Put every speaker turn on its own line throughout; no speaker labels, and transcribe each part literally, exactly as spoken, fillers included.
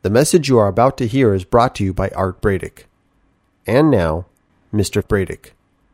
The message you are about to hear is brought to you by Art Bradick. And now, Mister Bradick.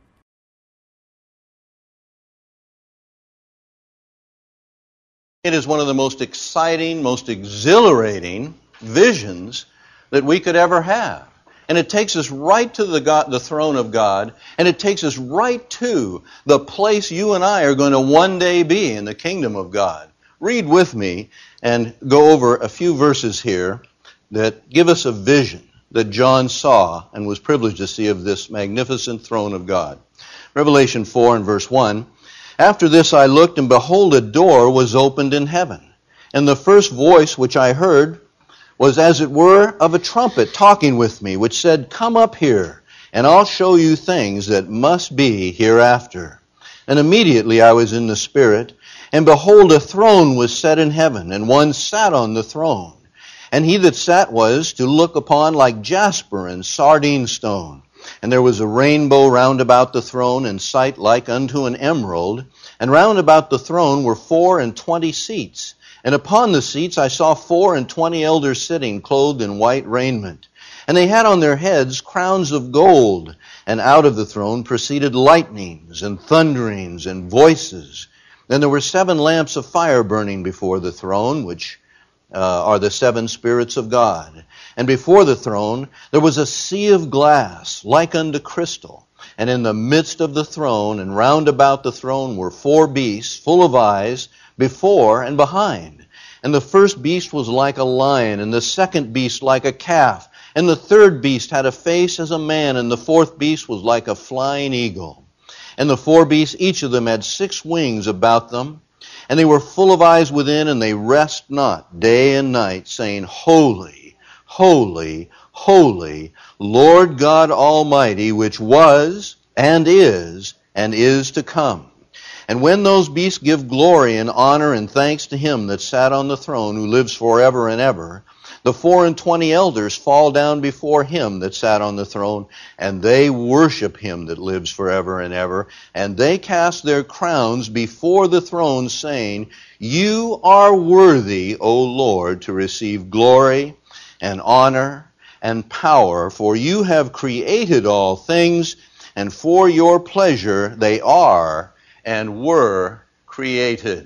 It is one of the most exciting, most exhilarating visions that we could ever have. And it takes us right to the God, the throne of God, and it takes us right to the place you and I are going to one day be in the kingdom of God. Read with me and go over a few verses here that give us a vision that John saw and was privileged to see of this magnificent throne of God. Revelation four and verse one. After this I looked, and behold, a door was opened in heaven. And the first voice which I heard was as it were of a trumpet talking with me, which said, Come up here, and I'll show you things that must be hereafter. And immediately I was in the Spirit, and behold, a throne was set in heaven, and one sat on the throne. And he that sat was to look upon like jasper and sardine stone. And there was a rainbow round about the throne, in sight like unto an emerald. And round about the throne were four and twenty seats. And upon the seats I saw four and twenty elders sitting, clothed in white raiment. And they had on their heads crowns of gold. And out of the throne proceeded lightnings and thunderings and voices. Then there were seven lamps of fire burning before the throne, which uh, are the seven spirits of God. And before the throne there was a sea of glass, like unto crystal. And in the midst of the throne and round about the throne were four beasts, full of eyes, before and behind. And the first beast was like a lion, and the second beast like a calf. And the third beast had a face as a man, and the fourth beast was like a flying eagle. And the four beasts, each of them had six wings about them. And they were full of eyes within, and they rest not day and night, saying, Holy, holy, holy, Lord God Almighty, which was, and is, and is to come. And when those beasts give glory and honor and thanks to him that sat on the throne, who lives forever and ever, the four and twenty elders fall down before him that sat on the throne, and they worship him that lives forever and ever. And they cast their crowns before the throne, saying, You are worthy, O Lord, to receive glory and honor and power, for you have created all things, and for your pleasure they are and were created.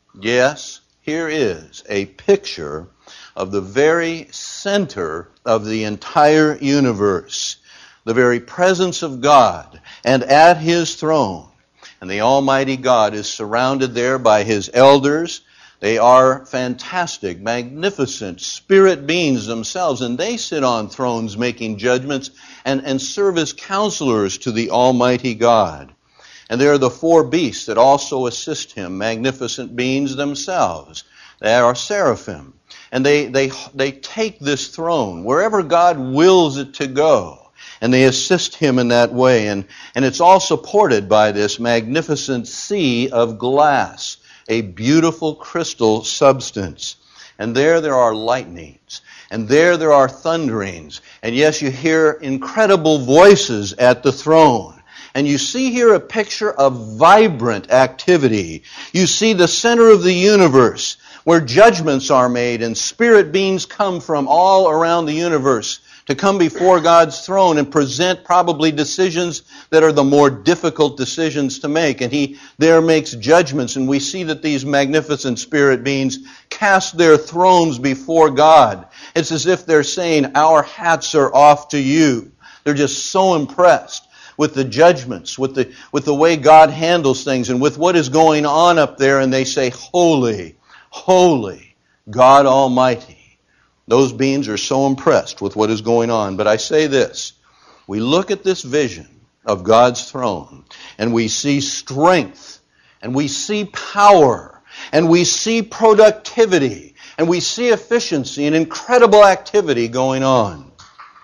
Yes, here is a picture of the very center of the entire universe, the very presence of God, and at his throne. And the Almighty God is surrounded there by his elders. They are fantastic, magnificent spirit beings themselves, and they sit on thrones making judgments and, and serve as counselors to the Almighty God. And there are the four beasts that also assist him, magnificent beings themselves. They are seraphim. And they, they, they take this throne wherever God wills it to go. And they assist him in that way. And, and it's all supported by this magnificent sea of glass, a beautiful crystal substance. And there there are lightnings. And there there are thunderings. And yes, you hear incredible voices at the throne. And you see here a picture of vibrant activity. You see the center of the universe, where judgments are made and spirit beings come from all around the universe to come before God's throne and present probably decisions that are the more difficult decisions to make. And he there makes judgments, and we see that these magnificent spirit beings cast their thrones before God. It's as if they're saying, our hats are off to you. They're just so impressed with the judgments, with the, with the way God handles things, and with what is going on up there, and they say, Holy, holy, God Almighty. Those beings are so impressed with what is going on. But I say this, we look at this vision of God's throne, and we see strength, and we see power, and we see productivity, and we see efficiency and incredible activity going on.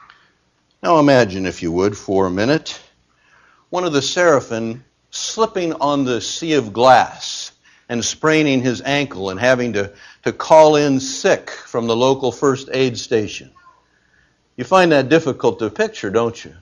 Now imagine, if you would, for a minute, one of the seraphim slipping on the sea of glass and spraining his ankle and having to, to call in sick from the local first aid station. You find that difficult to picture, don't you?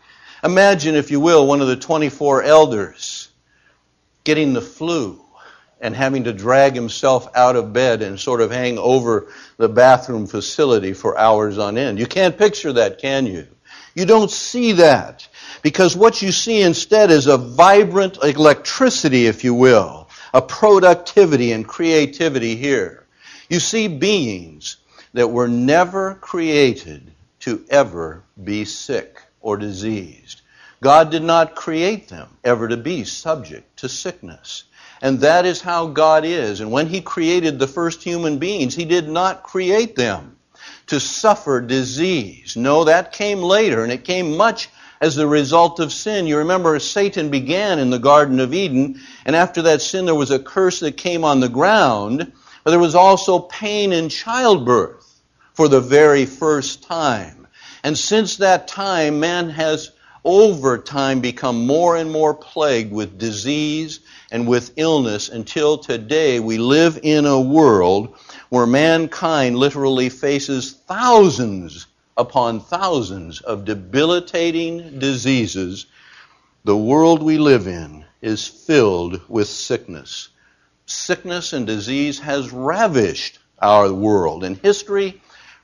Imagine, if you will, one of the twenty-four elders getting the flu and having to drag himself out of bed and sort of hang over the bathroom facility for hours on end. You can't picture that, can you? You don't see that, because what you see instead is a vibrant electricity, if you will, a productivity and creativity here. You see beings that were never created to ever be sick or diseased. God did not create them ever to be subject to sickness. And that is how God is. And when He created the first human beings, He did not create them to suffer disease. No, that came later, and it came much as the result of sin. You remember Satan began in the Garden of Eden, and after that sin there was a curse that came on the ground, but there was also pain in childbirth for the very first time. And since that time, man has over time become more and more plagued with disease and with illness, until today we live in a world where mankind literally faces thousands upon thousands of debilitating diseases. The world we live in is filled with sickness. Sickness and disease has ravished our world, and history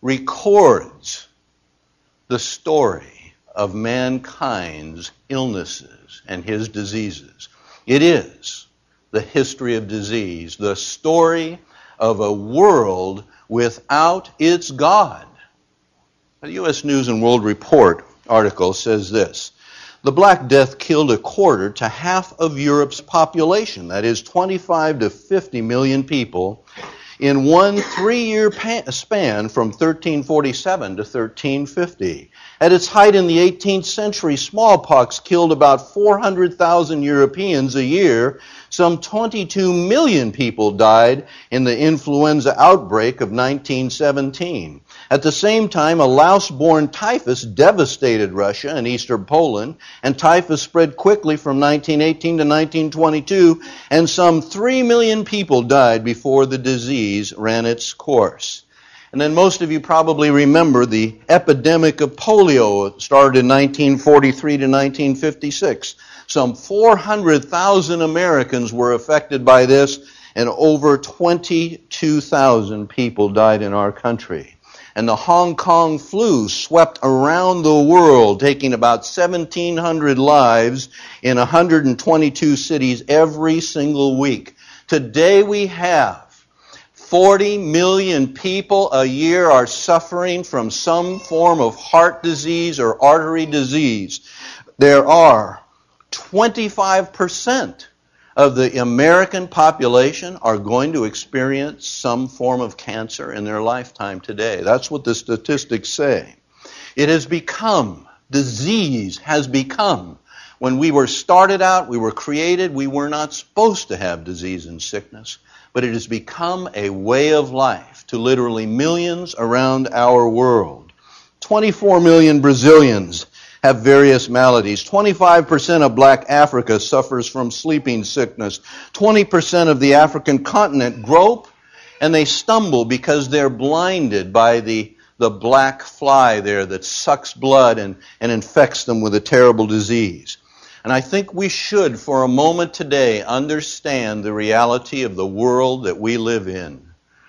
records the story of mankind's illnesses and his diseases. It is the history of disease, the story of a world without its God. The U S News and World Report article says this: the Black Death killed a quarter to half of Europe's population, that is twenty-five to fifty million people, in one three-year span from thirteen forty-seven to thirteen fifty. At its height in the eighteenth century, smallpox killed about four hundred thousand Europeans a year. Some twenty-two million people died in the influenza outbreak of nineteen seventeen. At the same time, a louse-borne typhus devastated Russia and eastern Poland, and typhus spread quickly from nineteen eighteen to nineteen twenty-two, and some three million people died before the disease ran its course. And then most of you probably remember the epidemic of polio. It started in nineteen forty-three to nineteen fifty-six. Some four hundred thousand Americans were affected by this, and over twenty-two thousand people died in our country. And the Hong Kong flu swept around the world, taking about seventeen hundred lives in one hundred twenty-two cities every single week. Today we have forty million people a year are suffering from some form of heart disease or artery disease. There are twenty-five percent of the American population are going to experience some form of cancer in their lifetime today. That's what the statistics say. It has become, disease has become, when we were started out, we were created, we were not supposed to have disease and sickness. But it has become a way of life to literally millions around our world. twenty-four million Brazilians have various maladies. twenty-five percent of black Africa suffers from sleeping sickness. twenty percent of the African continent grope and they stumble because they're blinded by the, the black fly there that sucks blood and, and infects them with a terrible disease. And I think we should, for a moment today, understand the reality of the world that we live in.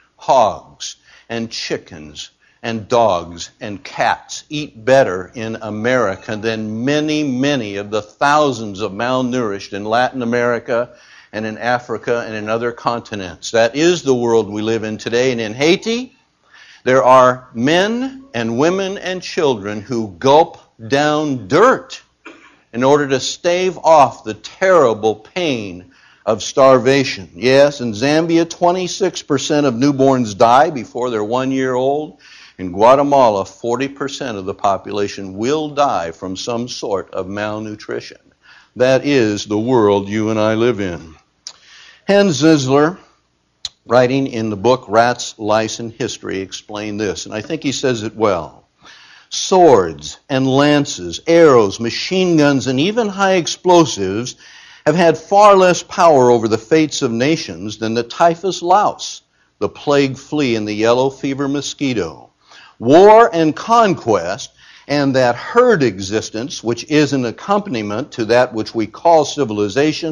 Hogs and chickens and dogs and cats eat better in America than many, many of the thousands of malnourished in Latin America and in Africa and in other continents. That is the world we live in today. And in Haiti, there are men and women and children who gulp down dirt in order to stave off the terrible pain of starvation. Yes, in Zambia, twenty-six percent of newborns die before they're one year old. In Guatemala, forty percent of the population will die from some sort of malnutrition. That is the world you and I live in. Hans Zisler, writing in the book Rats, Lice, and History, explained this, and I think he says it well. Swords and lances, arrows, machine guns, and even high explosives have had far less power over the fates of nations than the typhus louse, the plague flea, and the yellow fever mosquito. War and conquest and that herd existence, which is an accompaniment to that which we call civilization,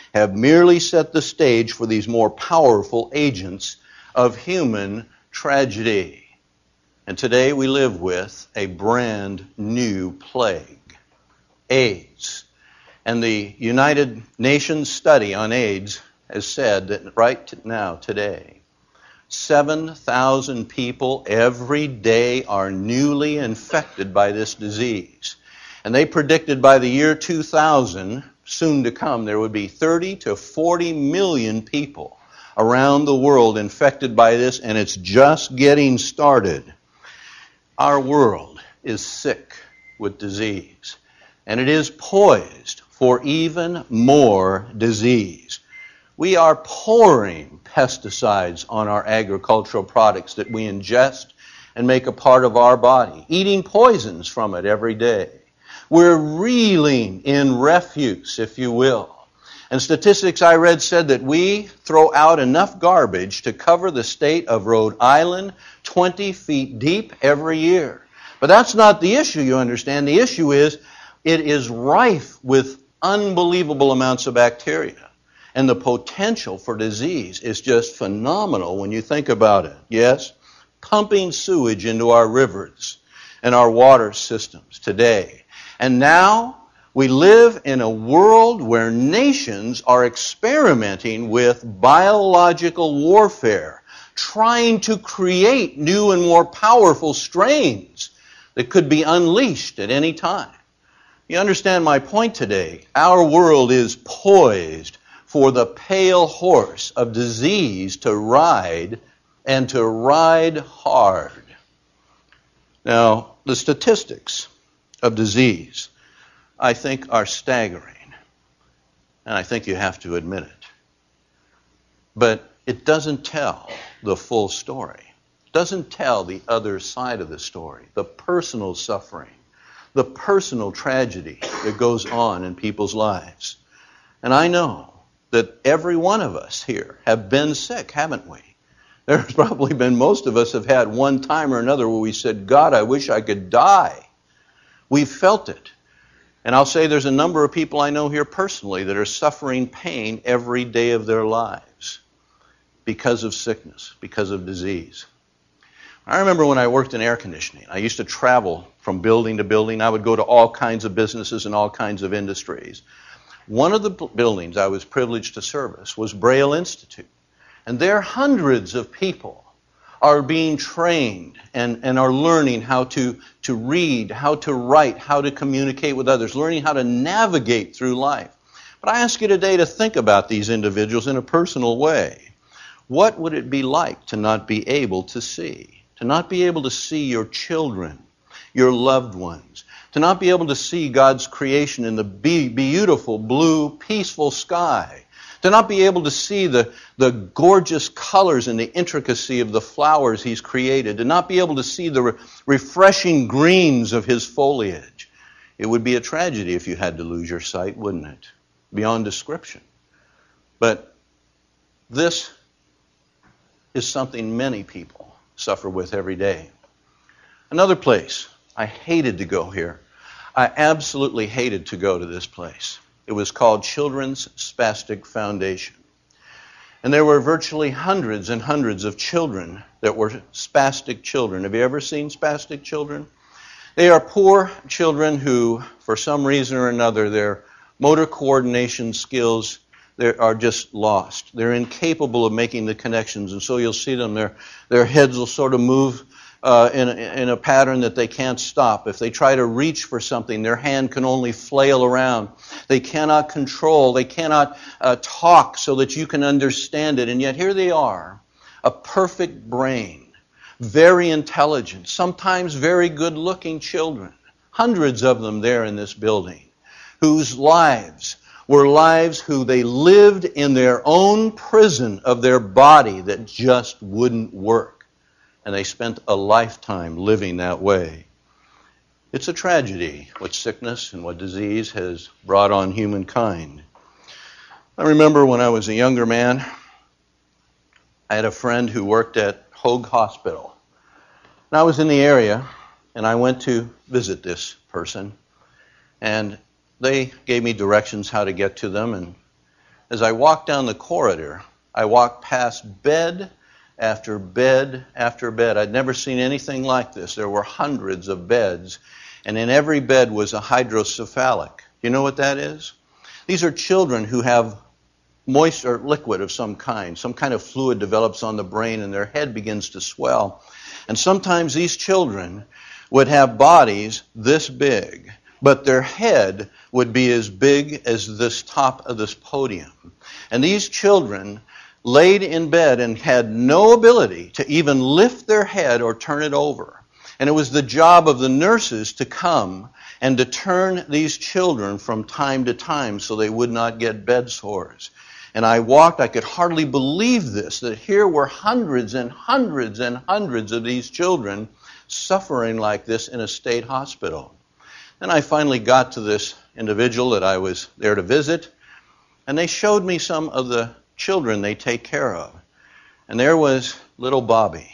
have merely set the stage for these more powerful agents of human tragedy. And today we live with a brand new plague, AIDS. And the United Nations study on AIDS has said that right now, today, seven thousand people every day are newly infected by this disease. And they predicted by the year two thousand, soon to come, there would be thirty to forty million people around the world infected by this, and it's just getting started. Our world is sick with disease, and it is poised for even more disease. We are pouring pesticides on our agricultural products that we ingest and make a part of our body, eating poisons from it every day. We're reeling in refuse, if you will. And statistics I read said that we throw out enough garbage to cover the state of Rhode Island twenty feet deep every year. But that's not the issue, you understand. The issue is it is rife with unbelievable amounts of bacteria. And the potential for disease is just phenomenal when you think about it. Yes? Pumping sewage into our rivers and our water systems today. And now we live in a world where nations are experimenting with biological warfare, trying to create new and more powerful strains that could be unleashed at any time. You understand my point today? Our world is poised for the pale horse of disease to ride, and to ride hard. Now, the statistics of disease, I think, are staggering. And I think you have to admit it. But it doesn't tell the full story. It doesn't tell the other side of the story, the personal suffering, the personal tragedy that goes on in people's lives. And I know that every one of us here have been sick, haven't we? There's probably been, most of us have had one time or another where we said, God, I wish I could die. We've felt it. And I'll say there's a number of people I know here personally that are suffering pain every day of their lives because of sickness, because of disease. I remember when I worked in air conditioning, I used to travel from building to building. I would go to all kinds of businesses and all kinds of industries. One of the buildings I was privileged to service was Braille Institute. And there hundreds of people are being trained and, and are learning how to, to read, how to write, how to communicate with others, learning how to navigate through life. But I ask you today to think about these individuals in a personal way. What would it be like to not be able to see? To not be able to see your children, your loved ones, to not be able to see God's creation in the be- beautiful, blue, peaceful sky, to not be able to see the, the gorgeous colors and the intricacy of the flowers He's created, to not be able to see the re- refreshing greens of His foliage. It would be a tragedy if you had to lose your sight, wouldn't it? Beyond description. But this is something many people suffer with every day. Another place, I hated to go here. I absolutely hated to go to this place. It was called Children's Spastic Foundation. And there were virtually hundreds and hundreds of children that were spastic children. Have you ever seen spastic children? They are poor children who, for some reason or another, their motor coordination skills are just lost. They're incapable of making the connections, and so you'll see them, their, their heads will sort of move Uh, in, in a pattern that they can't stop. If they try to reach for something, their hand can only flail around. They cannot control. They cannot uh, talk so that you can understand it. And yet here they are, a perfect brain, very intelligent, sometimes very good-looking children, hundreds of them there in this building, whose lives were lives who they lived in their own prison of their body that just wouldn't work. And they spent a lifetime living that way. It's a tragedy what sickness and what disease has brought on humankind. I remember when I was a younger man, I had a friend who worked at Hoag Hospital. And I was in the area, and I went to visit this person. And they gave me directions how to get to them. And as I walked down the corridor, I walked past bed after bed after bed. I'd never seen anything like this. There were hundreds of beds, and in every bed was a hydrocephalic. You know what that is? These are children who have moist or liquid of some kind. Some kind of fluid develops on the brain, and their head begins to swell. And sometimes these children would have bodies this big, but their head would be as big as this top of this podium. And these children laid in bed and had no ability to even lift their head or turn it over. And it was the job of the nurses to come and to turn these children from time to time so they would not get bed sores. And I walked, I could hardly believe this, that here were hundreds and hundreds and hundreds of these children suffering like this in a state hospital. Then I finally got to this individual that I was there to visit, and they showed me some of the children they take care of. And there was little Bobby.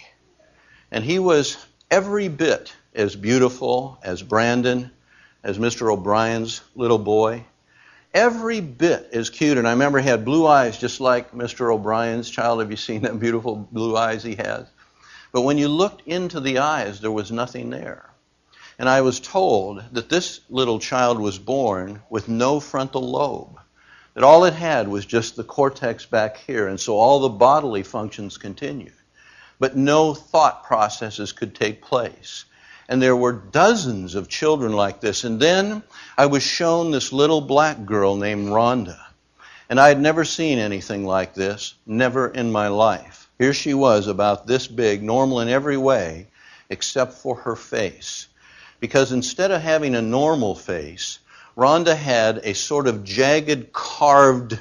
And he was every bit as beautiful as Brandon, as Mister O'Brien's little boy. Every bit as cute. And I remember he had blue eyes just like Mister O'Brien's child. Have you seen them beautiful blue eyes he has? But when you looked into the eyes, there was nothing there. And I was told that this little child was born with no frontal lobe. That all it had was just the cortex back here, and so all the bodily functions continued. But no thought processes could take place. And there were dozens of children like this. And then I was shown this little black girl named Rhonda. And I had never seen anything like this, never in my life. Here she was, about this big, normal in every way, except for her face. Because instead of having a normal face, Rhonda had a sort of jagged, carved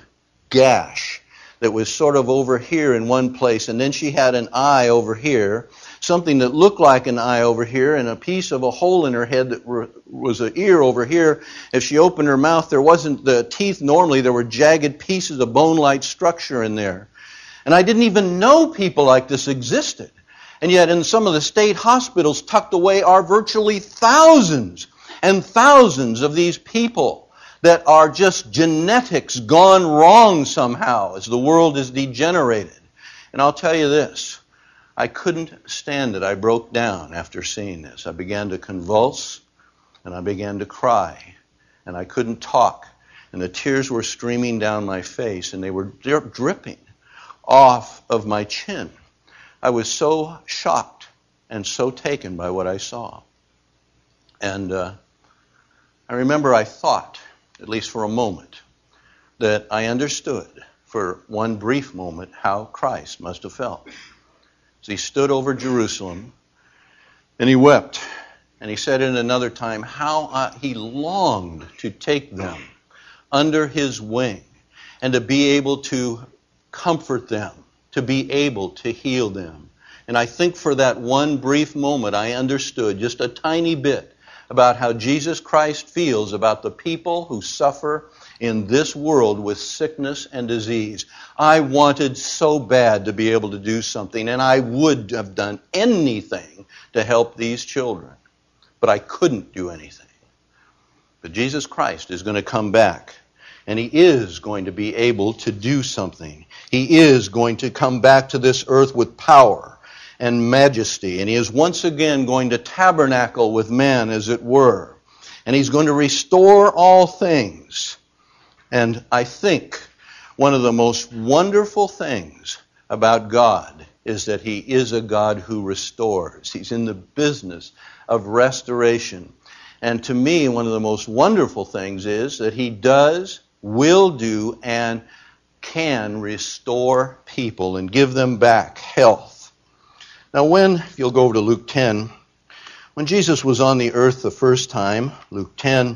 gash that was sort of over here in one place, and then she had an eye over here, something that looked like an eye over here, and a piece of a hole in her head that were, was an ear over here. If she opened her mouth, there wasn't the teeth normally, there were jagged pieces of bone-like structure in there. And I didn't even know people like this existed. And yet in some of the state hospitals tucked away are virtually thousands and thousands of these people that are just genetics gone wrong somehow as the world is degenerated. And I'll tell you this, I couldn't stand it. I broke down after seeing this. I began to convulse and I began to cry. And I couldn't talk. And the tears were streaming down my face and they were dripping off of my chin. I was so shocked and so taken by what I saw. And uh, I remember I thought, at least for a moment, that I understood for one brief moment how Christ must have felt. As he stood over Jerusalem and he wept. And he said in another time how uh, he longed to take them under his wing and to be able to comfort them, to be able to heal them. And I think for that one brief moment I understood just a tiny bit about how Jesus Christ feels about the people who suffer in this world with sickness and disease. I wanted so bad to be able to do something, and I would have done anything to help these children. But I couldn't do anything. But Jesus Christ is going to come back, and he is going to be able to do something. He is going to come back to this earth with power and majesty, and he is once again going to tabernacle with man, as it were. And he's going to restore all things. And I think one of the most wonderful things about God is that he is a God who restores. He's in the business of restoration. And to me, one of the most wonderful things is that he does, will do, and can restore people and give them back health. Now when, if you'll go over to Luke ten, when Jesus was on the earth the first time, Luke ten,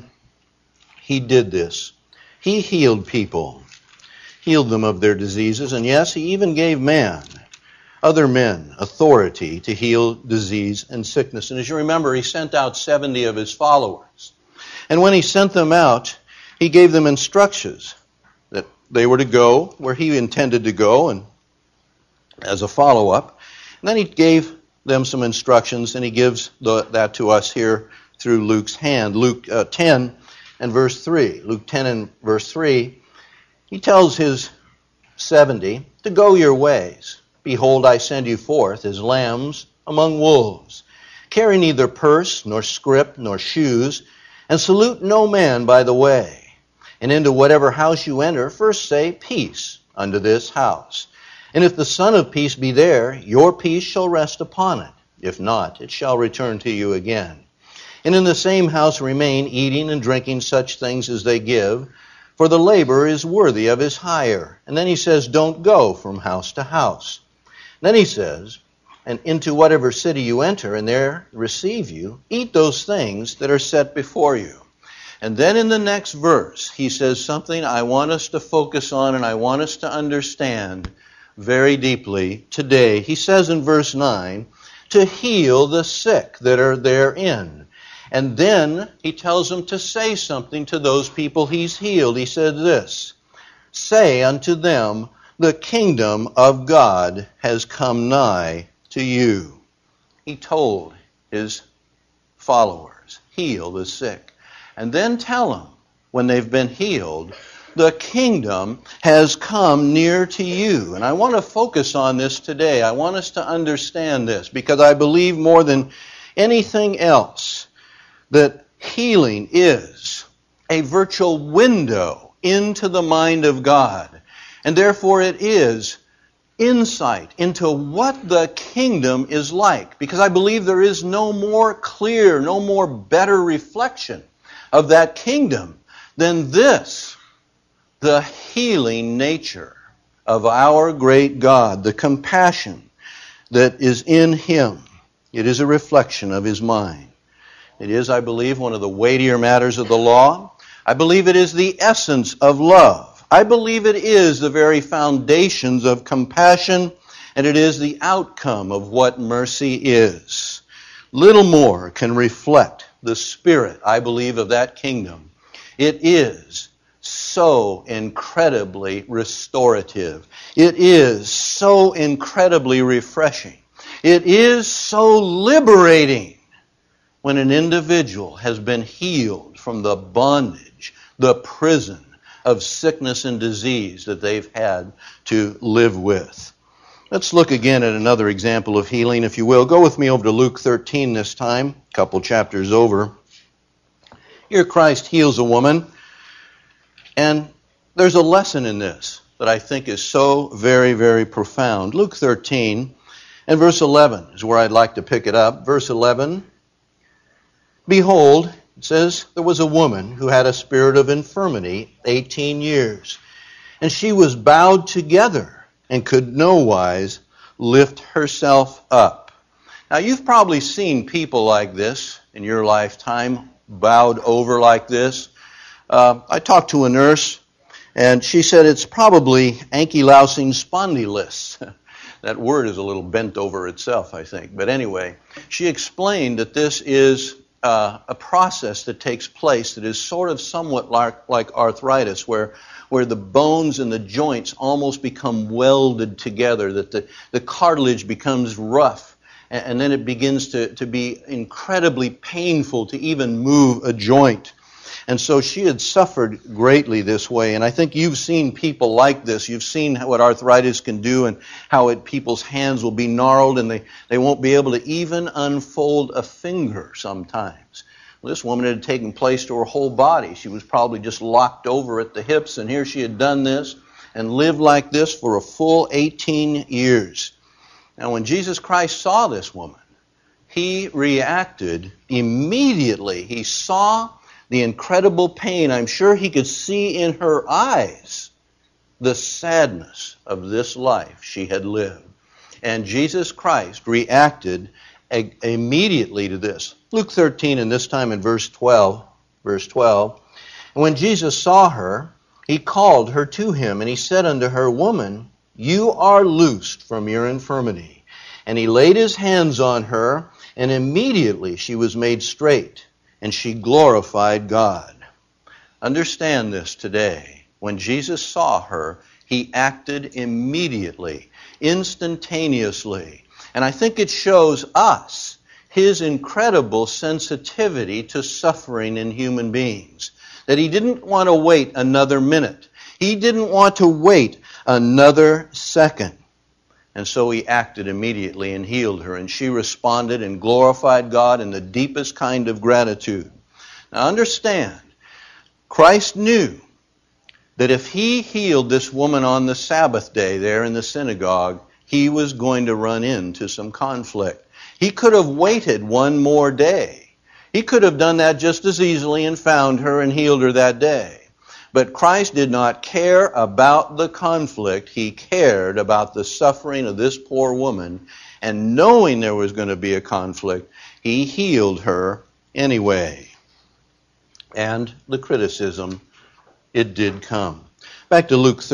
he did this. He healed people, healed them of their diseases, and yes, he even gave man, other men, authority to heal disease and sickness. And as you remember, he sent out seventy of his followers. And when he sent them out, he gave them instructions that they were to go where he intended to go, and as a follow-up. And then he gave them some instructions, and he gives the, that to us here through Luke's hand. Luke uh, ten and verse three. Luke ten and verse three, He tells his seventy to go your ways. Behold, I send you forth as lambs among wolves. Carry neither purse, nor scrip, nor shoes, and salute no man by the way. And into whatever house you enter, first say, Peace unto this house. And if the Son of Peace be there, your peace shall rest upon it. If not, it shall return to you again. And in the same house remain, eating and drinking such things as they give, for the laborer is worthy of his hire. And then he says, don't go from house to house. Then he says, and into whatever city you enter, and there receive you, eat those things that are set before you. And then in the next verse, he says something I want us to focus on and I want us to understand very deeply today. He says in verse nine, to heal the sick that are therein. And then he tells them to say something to those people he's healed. He said this, say unto them, the kingdom of God has come nigh to you. He told his followers, heal the sick. And then tell them, when they've been healed, the kingdom has come near to you. And I want to focus on this today. I want us to understand this because I believe more than anything else that healing is a virtual window into the mind of God. And therefore it is insight into what the kingdom is like. Because I believe there is no more clear, no more better reflection of that kingdom than this, the healing nature of our great God, the compassion that is in Him. It is a reflection of His mind. It is, I believe, one of the weightier matters of the law. I believe it is the essence of love. I believe it is the very foundations of compassion, and it is the outcome of what mercy is. Little more can reflect the spirit, I believe, of that kingdom. It is so incredibly restorative. It is so incredibly refreshing. It is so liberating when an individual has been healed from the bondage, the prison of sickness and disease that they've had to live with. Let's look again at another example of healing, if you will. Go with me over to Luke thirteen this time, a couple chapters over. Here Christ heals a woman, and there's a lesson in this that I think is so very, very profound. Luke thirteen and verse eleven is where I'd like to pick it up. Verse eleven, behold, it says, there was a woman who had a spirit of infirmity eighteen years, and she was bowed together and could no wise lift herself up. Now, you've probably seen people like this in your lifetime, bowed over like this. Uh, I talked to a nurse, and she said it's probably ankylosing spondylitis. That word is a little bent over itself, I think. But anyway, she explained that this is uh, a process that takes place that is sort of somewhat like, like arthritis, where where the bones and the joints almost become welded together, that the, the cartilage becomes rough, and, and then it begins to, to be incredibly painful to even move a joint. And so she had suffered greatly this way, and I think you've seen people like this. You've seen what arthritis can do and how it, people's hands will be gnarled and they, they won't be able to even unfold a finger sometimes. Well, this woman had taken place to her whole body. She was probably just locked over at the hips, and here she had done this and lived like this for a full eighteen years. Now, when Jesus Christ saw this woman, He reacted immediately. He saw the incredible pain. I'm sure He could see in her eyes the sadness of this life she had lived. And Jesus Christ reacted immediately to this. Luke thirteen, and this time in verse twelve, verse twelve, and when Jesus saw her, He called her to Him, and He said unto her, Woman, you are loosed from your infirmity. And He laid His hands on her, and immediately she was made straight, and she glorified God. Understand this today. When Jesus saw her, He acted immediately, instantaneously. And I think it shows us His incredible sensitivity to suffering in human beings. That He didn't want to wait another minute. He didn't want to wait another second. And so he acted immediately and healed her. And she responded and glorified God in the deepest kind of gratitude. Now understand, Christ knew that if he healed this woman on the Sabbath day there in the synagogue, he was going to run into some conflict. He could have waited one more day. He could have done that just as easily and found her and healed her that day. But Christ did not care about the conflict. He cared about the suffering of this poor woman. And knowing there was going to be a conflict, he healed her anyway. And the criticism, it did come. Back to Luke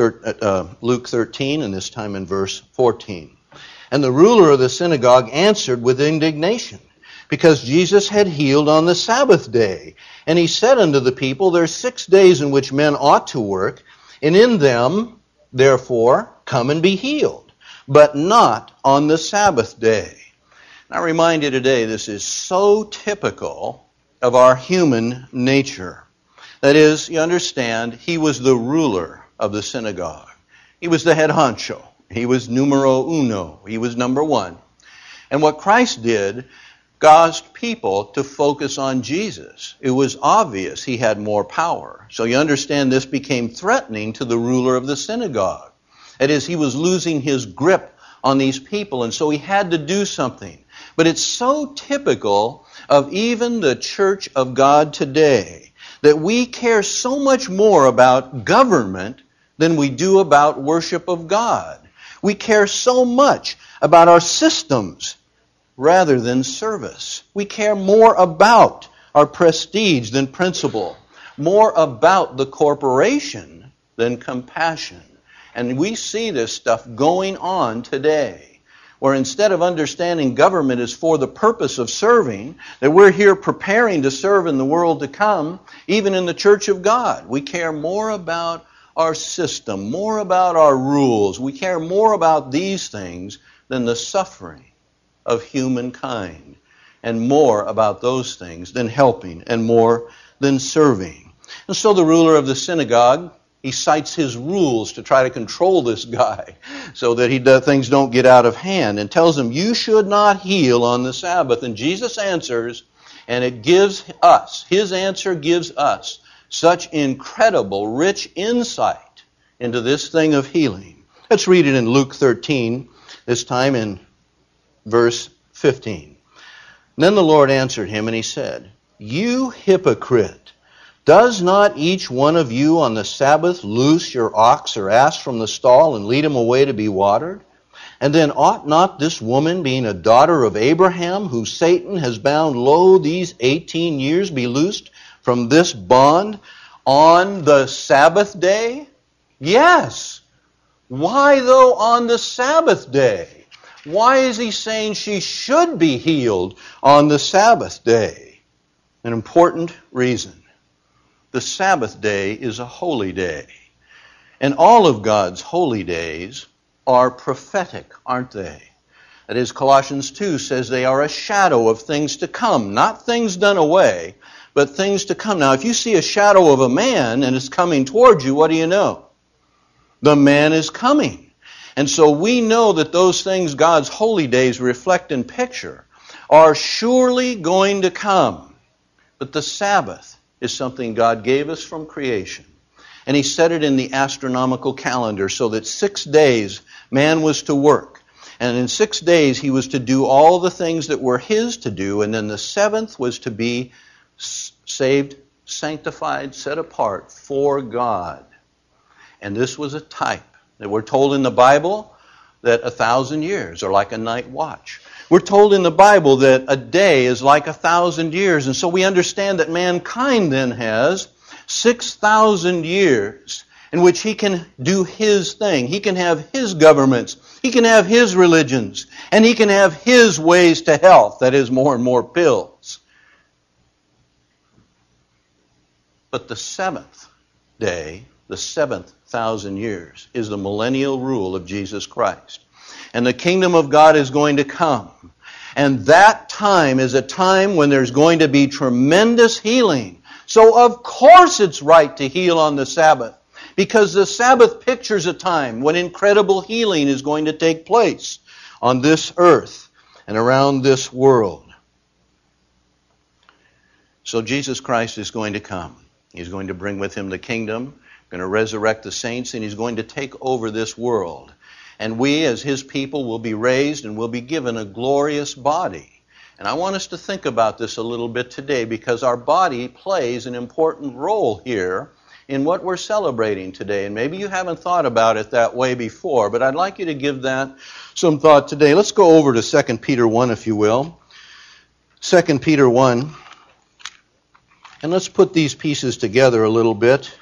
thirteen, and this time in verse fourteen. And the ruler of the synagogue answered with indignation, because Jesus had healed on the Sabbath day. And he said unto the people, there are six days in which men ought to work, and in them, therefore, come and be healed, but not on the Sabbath day. And I remind you today, this is so typical of our human nature. That is, you understand, he was the ruler of the synagogue. He was the head honcho. He was numero uno. He was number one. And what Christ did caused people to focus on Jesus. It was obvious he had more power. So you understand this became threatening to the ruler of the synagogue. That is, he was losing his grip on these people, and so he had to do something. But it's so typical of even the church of God today that we care so much more about government than we do about worship of God. We care so much about our systems rather than service. We care more about our prestige than principle, more about the corporation than compassion. And we see this stuff going on today, where instead of understanding government is for the purpose of serving, that we're here preparing to serve in the world to come, even in the church of God. We care more about our system, more about our rules. We care more about these things than the suffering of humankind, and more about those things than helping, and more than serving. And so the ruler of the synagogue, he cites his rules to try to control this guy so that he does, things don't get out of hand, and tells him, you should not heal on the Sabbath. And Jesus answers, and it gives us, his answer gives us such incredible, rich insight into this thing of healing. Let's read it in Luke thirteen, this time in verse fifteen. Then the Lord answered him, and he said, you hypocrite, does not each one of you on the Sabbath loose your ox or ass from the stall and lead him away to be watered? And then ought not this woman, being a daughter of Abraham, who Satan has bound low these eighteen years, be loosed from this bond on the Sabbath day? Yes. Why, though, on the Sabbath day? Why is he saying she should be healed on the Sabbath day? An important reason. The Sabbath day is a holy day. And all of God's holy days are prophetic, aren't they? That is, Colossians two says they are a shadow of things to come. Not things done away, but things to come. Now, if you see a shadow of a man and it's coming towards you, what do you know? The man is coming. And so we know that those things God's holy days reflect and picture are surely going to come. But the Sabbath is something God gave us from creation. And he set it in the astronomical calendar so that six days man was to work. And in six days he was to do all the things that were his to do. And then the seventh was to be saved, sanctified, set apart for God. And this was a type. That we're told in the Bible that a thousand years are like a night watch. We're told in the Bible that a day is like a thousand years. And so we understand that mankind then has six thousand years in which he can do his thing. He can have his governments. He can have his religions. And he can have his ways to health. That is, more and more pills. But the seventh day, the seventh thousand years, is the millennial rule of Jesus Christ. And the kingdom of God is going to come. And that time is a time when there's going to be tremendous healing. So of course it's right to heal on the Sabbath. Because the Sabbath pictures a time when incredible healing is going to take place on this earth and around this world. So Jesus Christ is going to come. He's going to bring with him the kingdom, going to resurrect the saints, and he's going to take over this world. And we, as his people, will be raised and will be given a glorious body. And I want us to think about this a little bit today, because our body plays an important role here in what we're celebrating today. And maybe you haven't thought about it that way before, but I'd like you to give that some thought today. Let's go over to Second Peter one, if you will. Second Peter one. And let's put these pieces together a little bit,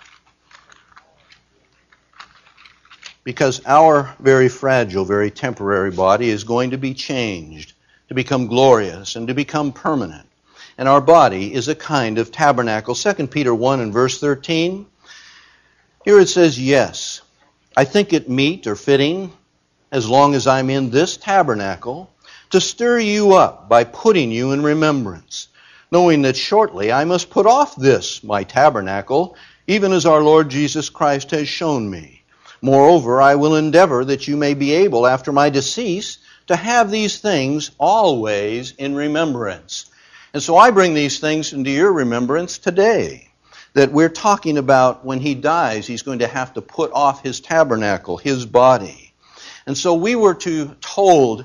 because our very fragile, very temporary body is going to be changed to become glorious and to become permanent. And our body is a kind of tabernacle. Second Peter one and verse thirteen. Here it says, yes, I think it meet or fitting, as long as I'm in this tabernacle, to stir you up by putting you in remembrance, knowing that shortly I must put off this, my tabernacle, even as our Lord Jesus Christ has shown me. Moreover, I will endeavor that you may be able, after my decease, to have these things always in remembrance. And so I bring these things into your remembrance today, that we're talking about when he dies, he's going to have to put off his tabernacle, his body. And so we were to told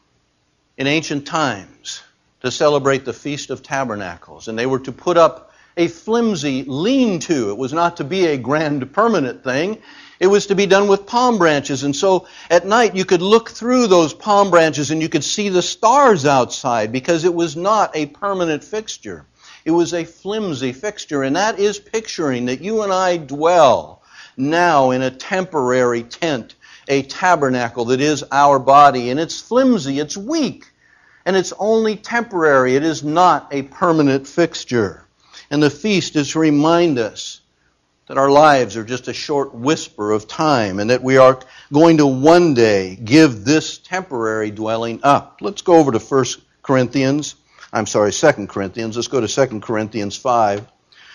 in ancient times to celebrate the Feast of Tabernacles, and they were to put up a flimsy lean-to. It was not to be a grand permanent thing. It was to be done with palm branches. And so at night you could look through those palm branches and you could see the stars outside, because it was not a permanent fixture. It was a flimsy fixture. And that is picturing that you and I dwell now in a temporary tent, a tabernacle that is our body. And it's flimsy, it's weak, and it's only temporary. It is not a permanent fixture. And the feast is to remind us that our lives are just a short whisper of time, and that we are going to one day give this temporary dwelling up. Let's go over to First Corinthians. I'm sorry, Second Corinthians. Let's go to Second Corinthians five.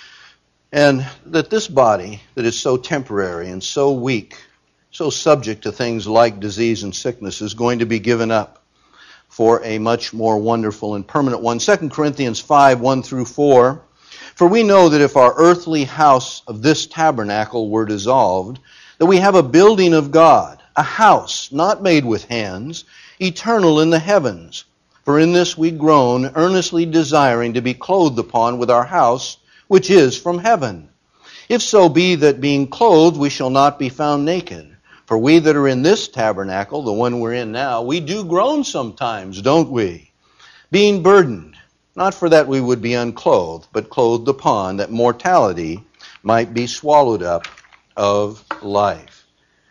And that this body that is so temporary and so weak, so subject to things like disease and sickness, is going to be given up for a much more wonderful and permanent one. Second Corinthians five, one through four. For we know that if our earthly house of this tabernacle were dissolved, that we have a building of God, a house not made with hands, eternal in the heavens. For in this we groan, earnestly desiring to be clothed upon with our house, which is from heaven. If so be that being clothed we shall not be found naked. For we that are in this tabernacle, the one we're in now, we do groan sometimes, don't we? Being burdened, not for that we would be unclothed, but clothed upon, that mortality might be swallowed up of life.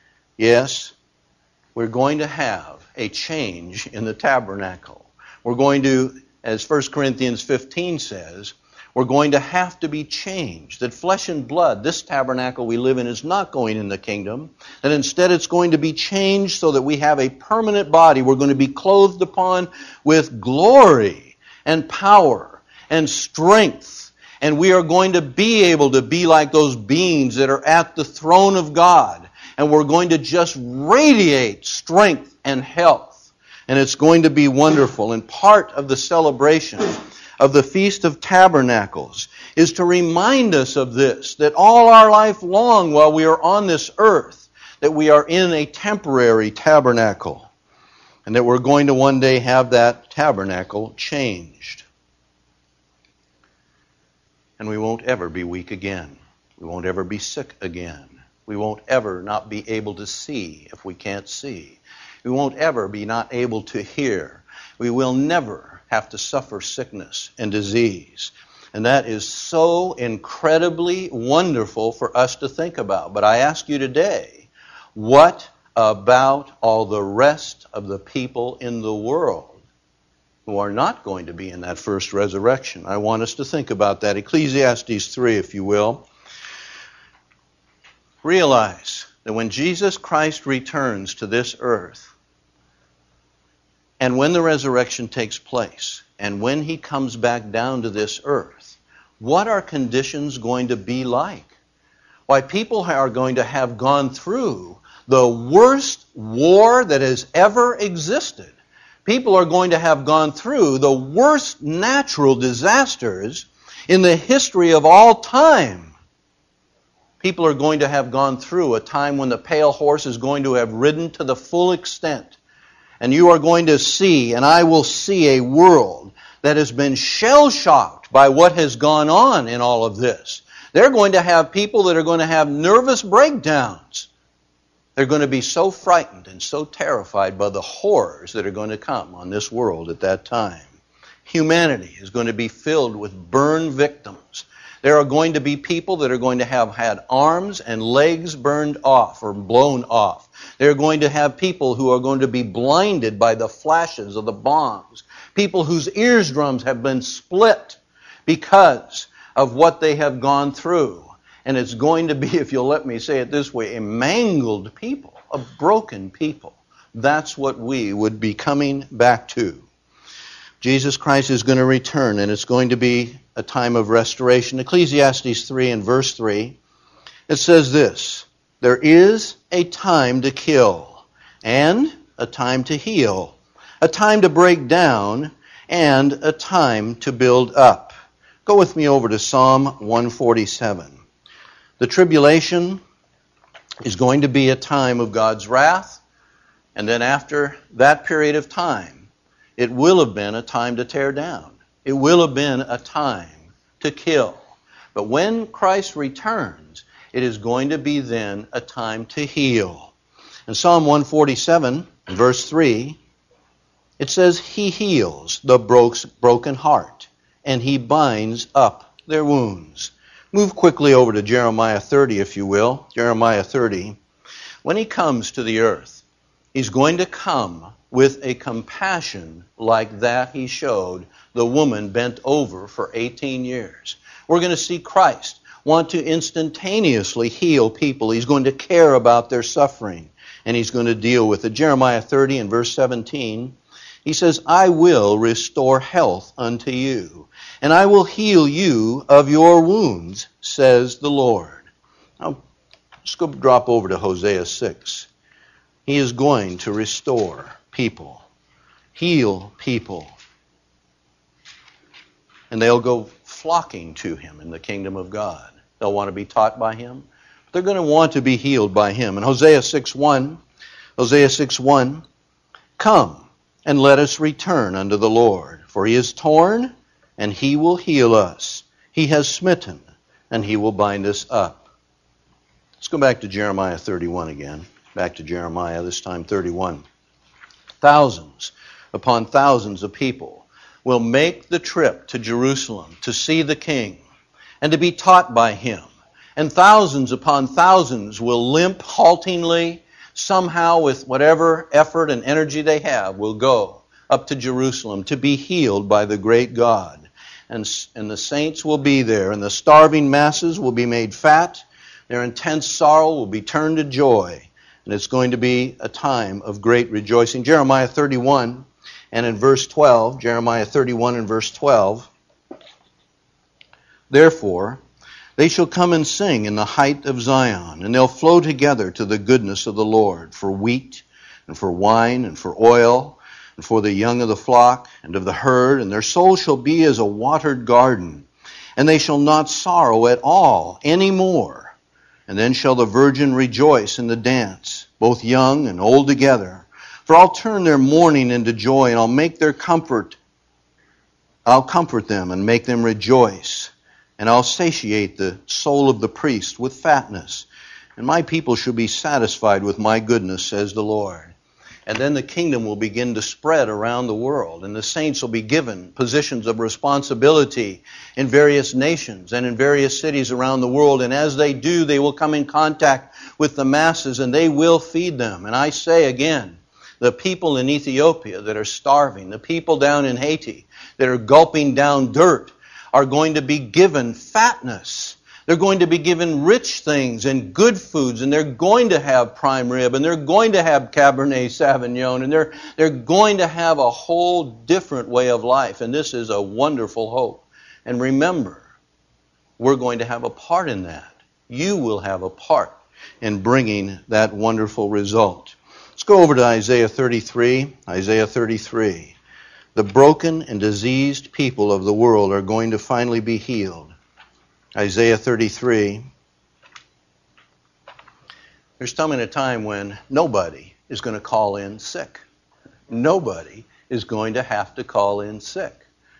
Yes, we're going to have a change in the tabernacle. We're going to, as First Corinthians fifteen says, we're going to have to be changed. That flesh and blood, this tabernacle we live in, is not going in the kingdom. That instead it's going to be changed so that we have a permanent body. We're going to be clothed upon with glory and power and strength. And we are going to be able to be like those beings that are at the throne of God. And we're going to just radiate strength and health. And it's going to be wonderful. And part of the celebration of the Feast of Tabernacles is to remind us of this, that all our life long while we are on this earth, that we are in a temporary tabernacle, and that we're going to one day have that tabernacle changed. And we won't ever be weak again. We won't ever be sick again. We won't ever not be able to see if we can't see. We won't ever be not able to hear. We will never have to suffer sickness and disease. And that is so incredibly wonderful for us to think about. But I ask you today, what about all the rest of the people in the world who are not going to be in that first resurrection? I want us to think about that. Ecclesiastes three, if you will. Realize that when Jesus Christ returns to this earth, and when the resurrection takes place, and when he comes back down to this earth, what are conditions going to be like? Why, people are going to have gone through the worst war that has ever existed. People are going to have gone through the worst natural disasters in the history of all time. People are going to have gone through a time when the pale horse is going to have ridden to the full extent. And you are going to see, and I will see, a world that has been shell-shocked by what has gone on in all of this. They're going to have people that are going to have nervous breakdowns. They're going to be so frightened and so terrified by the horrors that are going to come on this world at that time. Humanity is going to be filled with burned victims. There are going to be people that are going to have had arms and legs burned off or blown off. They're going to have people who are going to be blinded by the flashes of the bombs. People whose eardrums have been split because of what they have gone through. And it's going to be, if you'll let me say it this way, a mangled people, a broken people. That's what we would be coming back to. Jesus Christ is going to return, and it's going to be a time of restoration. Ecclesiastes three and verse three, it says this, there is a time to kill, and a time to heal, a time to break down, and a time to build up. Go with me over to Psalm one forty-seven. The tribulation is going to be a time of God's wrath, and then after that period of time, it will have been a time to tear down. It will have been a time to kill. But when Christ returns, it is going to be then a time to heal. In Psalm one forty-seven, verse three, it says, He heals the broken heart, and He binds up their wounds. Move quickly over to Jeremiah thirty, if you will. Jeremiah thirty. When He comes to the earth, He's going to come with a compassion like that He showed the woman bent over for eighteen years. We're going to see Christ want to instantaneously heal people. He's going to care about their suffering, and He's going to deal with it. Jeremiah thirty and verse seventeen, He says, I will restore health unto you, and I will heal you of your wounds, says the Lord. Now, let's go drop over to Hosea six. He is going to restore people, heal people, and they'll go flocking to Him in the kingdom of God. They'll want to be taught by Him. They're going to want to be healed by Him. In Hosea six one, Hosea six one, come and let us return unto the Lord, for He is torn, and He will heal us. He has smitten, and He will bind us up. Let's go back to Jeremiah thirty-one again. Back to Jeremiah, this time thirty-one. Thousands upon thousands of people will make the trip to Jerusalem to see the King and to be taught by Him. And thousands upon thousands will limp haltingly, somehow with whatever effort and energy they have, will go up to Jerusalem to be healed by the great God. And, and the saints will be there, and the starving masses will be made fat. Their intense sorrow will be turned to joy. And it's going to be a time of great rejoicing. Jeremiah thirty-one and in verse twelve, Jeremiah thirty-one and verse twelve, therefore, they shall come and sing in the height of Zion, and they'll flow together to the goodness of the Lord, for wheat, and for wine, and for oil, and for the young of the flock, and of the herd, and their soul shall be as a watered garden, and they shall not sorrow at all any more. And then shall the virgin rejoice in the dance, both young and old together. For I'll turn their mourning into joy, and I'll make their comfort, I'll comfort them and make them rejoice. And I'll satiate the soul of the priest with fatness. And my people shall be satisfied with my goodness, says the Lord. And then the kingdom will begin to spread around the world, and the saints will be given positions of responsibility in various nations and in various cities around the world. And as they do, they will come in contact with the masses, and they will feed them. And I say again, the people in Ethiopia that are starving, the people down in Haiti that are gulping down dirt, are going to be given fatness. They're going to be given rich things and good foods, and they're going to have prime rib, and they're going to have Cabernet Sauvignon, and they're, they're going to have a whole different way of life. And this is a wonderful hope. And remember, we're going to have a part in that. You will have a part in bringing that wonderful result. Let's go over to Isaiah thirty-three. Isaiah thirty-three. The broken and diseased people of the world are going to finally be healed. Isaiah thirty-three. There's coming a time when nobody is going to call in sick. Nobody is going to have to call in sick.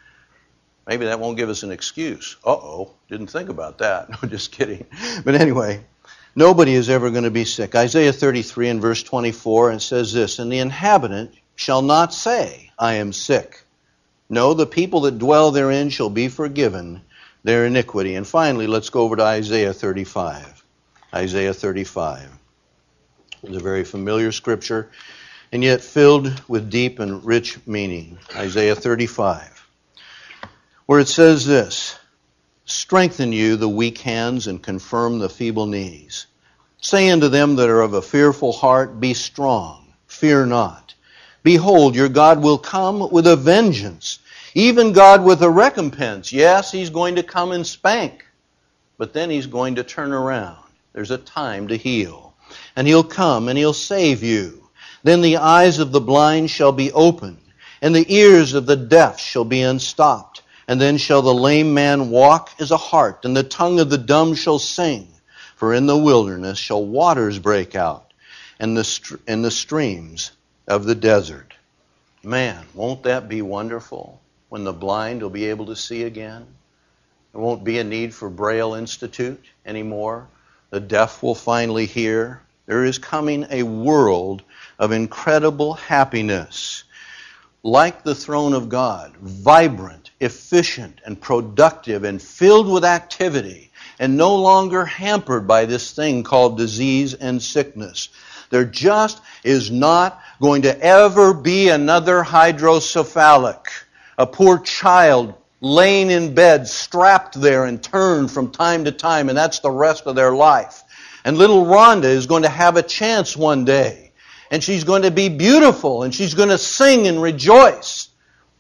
Maybe that won't give us an excuse. Uh-oh, didn't think about that. No, just kidding. But anyway, nobody is ever going to be sick. Isaiah thirty-three and verse twenty-four, and says this, "And the inhabitant shall not say, I am sick. No, the people that dwell therein shall be forgiven their iniquity." And finally, let's go over to Isaiah thirty-five. Isaiah thirty-five. It's a very familiar scripture, and yet filled with deep and rich meaning. Isaiah thirty-five, where it says this, "Strengthen you the weak hands, and confirm the feeble knees. Say unto them that are of a fearful heart, Be strong, fear not. Behold, your God will come with a vengeance, even God with a recompense." Yes, He's going to come and spank, but then He's going to turn around. There's a time to heal. And He'll come and He'll save you. Then the eyes of the blind shall be opened, and the ears of the deaf shall be unstopped. And then shall the lame man walk as a hart, and the tongue of the dumb shall sing. For in the wilderness shall waters break out, and the, str- and the streams of the desert. Man, won't that be wonderful when the blind will be able to see again? There won't be a need for Braille Institute anymore. The deaf will finally hear. There is coming a world of incredible happiness, like the throne of God, vibrant, efficient, and productive, and filled with activity, and no longer hampered by this thing called disease and sickness. There just is not going to ever be another hydrocephalic, a poor child laying in bed, strapped there and turned from time to time, and that's the rest of their life. And little Rhonda is going to have a chance one day, and she's going to be beautiful, and she's going to sing and rejoice.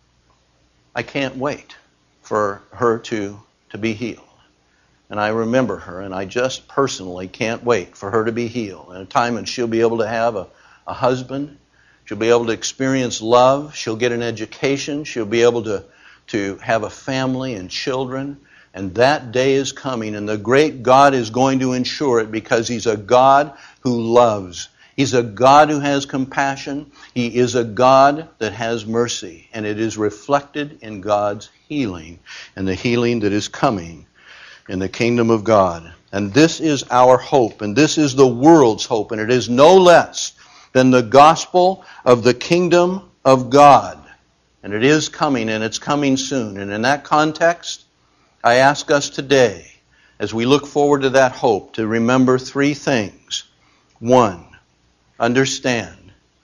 I can't wait for her to, to be healed. And I remember her, and I just personally can't wait for her to be healed. In a time when she'll be able to have a, a husband, she'll be able to experience love, she'll get an education, she'll be able to, to have a family and children. And that day is coming, and the great God is going to ensure it, because He's a God who loves. He's a God who has compassion. He is a God that has mercy, and it is reflected in God's healing, and the healing that is coming in the kingdom of God. And this is our hope, and this is the world's hope, and it is no less than the gospel of the kingdom of God. And it is coming, and it's coming soon. And in that context, I ask us today, as we look forward to that hope, to remember three things. One, understand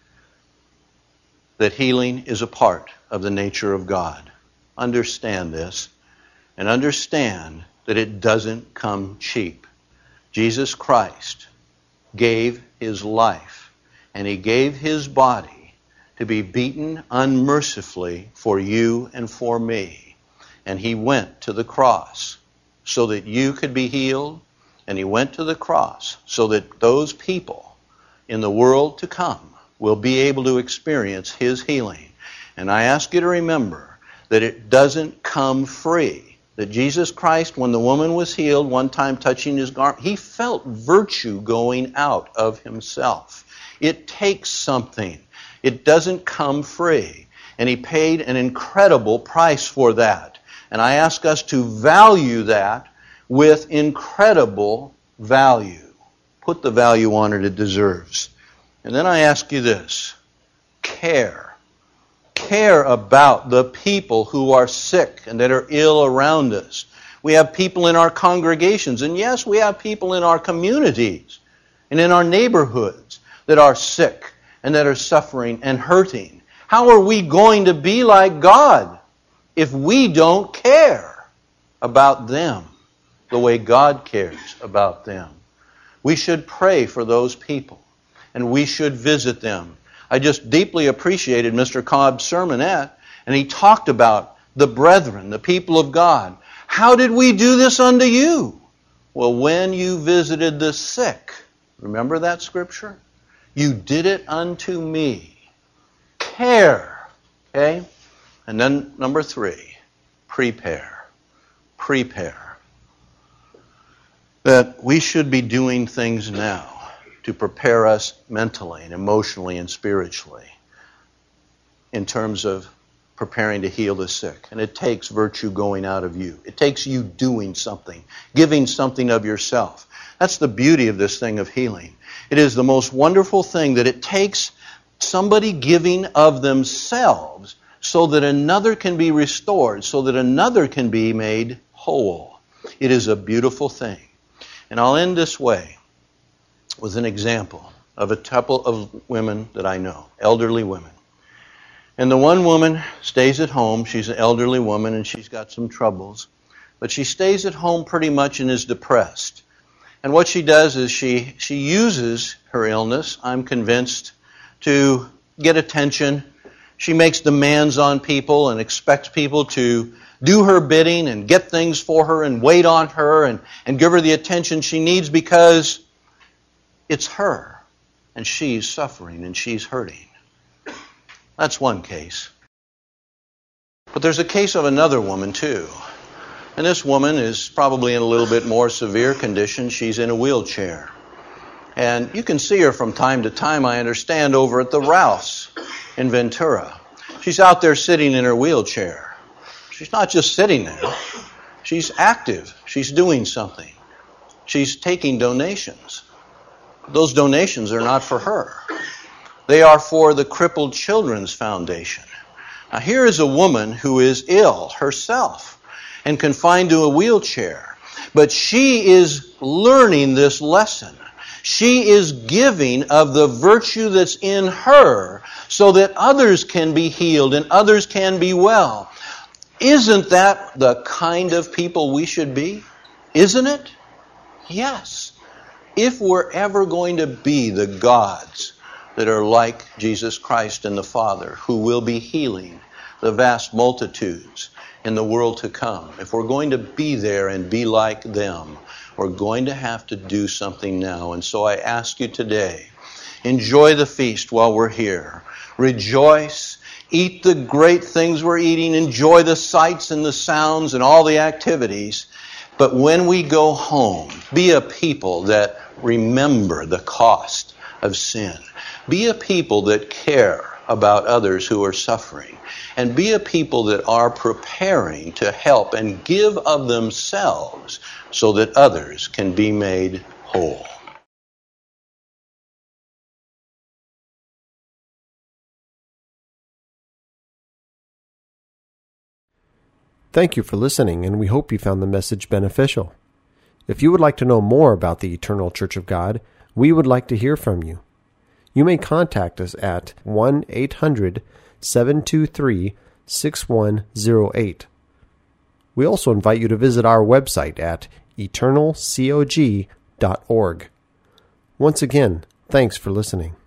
that healing is a part of the nature of God. Understand this, and understand that it doesn't come cheap. Jesus Christ gave His life, and He gave His body to be beaten unmercifully for you and for me. And He went to the cross so that you could be healed, and He went to the cross so that those people in the world to come will be able to experience His healing. And I ask you to remember that it doesn't come free. That Jesus Christ, when the woman was healed, one time touching His garment, He felt virtue going out of Himself. It takes something. It doesn't come free. And He paid an incredible price for that. And I ask us to value that with incredible value. Put the value on it it deserves. And then I ask you this. Care. Care about the people who are sick and that are ill around us. We have people in our congregations, and yes, we have people in our communities and in our neighborhoods that are sick and that are suffering and hurting. How are we going to be like God if we don't care about them the way God cares about them? We should pray for those people, and we should visit them. I just deeply appreciated Mister Cobb's sermonette, and he talked about the brethren, the people of God. How did we do this unto you? Well, when you visited the sick, remember that scripture? You did it unto me. Care. Okay? And then number three, prepare. Prepare. That we should be doing things now to prepare us mentally and emotionally and spiritually in terms of preparing to heal the sick. And it takes virtue going out of you. It takes you doing something, giving something of yourself. That's the beauty of this thing of healing. It is the most wonderful thing that it takes somebody giving of themselves so that another can be restored, so that another can be made whole. It is a beautiful thing. And I'll end this way with an example of a couple of women that I know, elderly women. And the one woman stays at home. She's an elderly woman and she's got some troubles. But she stays at home pretty much and is depressed. And what she does is she, she uses her illness, I'm convinced, to get attention. She makes demands on people and expects people to do her bidding and get things for her and wait on her and, and give her the attention she needs because it's her and she's suffering and she's hurting. That's one case. But there's a case of another woman too. And this woman is probably in a little bit more severe condition. She's in a wheelchair. And you can see her from time to time, I understand, over at the Ralphs in Ventura. She's out there sitting in her wheelchair. She's not just sitting there. She's active. She's doing something. She's taking donations. Those donations are not for her. They are for the Crippled Children's Foundation. Now here is a woman who is ill herself and confined to a wheelchair. But she is learning this lesson. She is giving of the virtue that's in her so that others can be healed and others can be well. Isn't that the kind of people we should be? Isn't it? Yes. If we're ever going to be the gods that are like Jesus Christ and the Father, who will be healing the vast multitudes in the world to come, if we're going to be there and be like them, we're going to have to do something now. And so I ask you today, enjoy the feast while we're here. Rejoice. Eat the great things we're eating. Enjoy the sights and the sounds and all the activities. But when we go home, be a people that remember the cost of sin. Be a people that care about others who are suffering. And be a people that are preparing to help and give of themselves so that others can be made whole.
Thank you for listening, and we hope you found the message beneficial. If you would like to know more about the Eternal Church of God, we would like to hear from you. You may contact us at one eight hundred seven two three six one zero eight. We also invite you to visit our website at eternal cog dot org. Once again, thanks for listening.